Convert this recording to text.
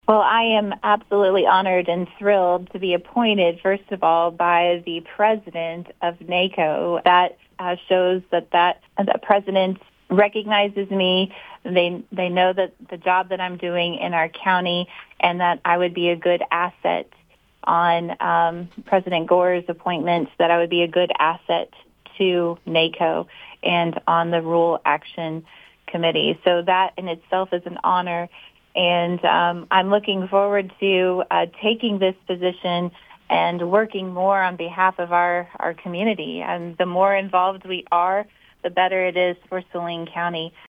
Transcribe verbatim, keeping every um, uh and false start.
Well, I am absolutely honored and thrilled to be appointed, first of all, by the president of NACO. That uh, shows that that the president recognizes me. They they know that the job that I'm doing in our county, and that I would be a good asset on um, President Gore's appointments. That I would be a good asset to NACO and on the Rural Action Committee. So that in itself is an honor. And um, I'm looking forward to uh, taking this position and working more on behalf of our, our community. And the more involved we are, the better it is for Saline County.